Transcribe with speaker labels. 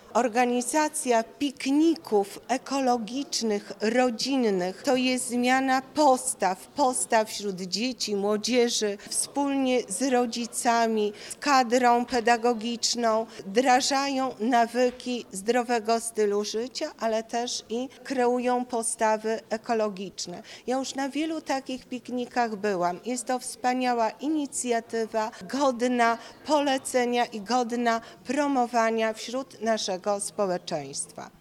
Speaker 1: Organizacja pikników ekologicznych, rodzinnych to jest zmiana postaw wśród dzieci, młodzieży, wspólnie z rodzicami, z kadrą pedagogiczną, wdrażają nawyki zdrowego stylu życia, ale też i kreują postawy ekologiczne. Ja już na wielu takich piknikach byłam. Jest to wspaniała inicjatywa, godna polecenia i godna promowania wśród naszego społeczeństwa.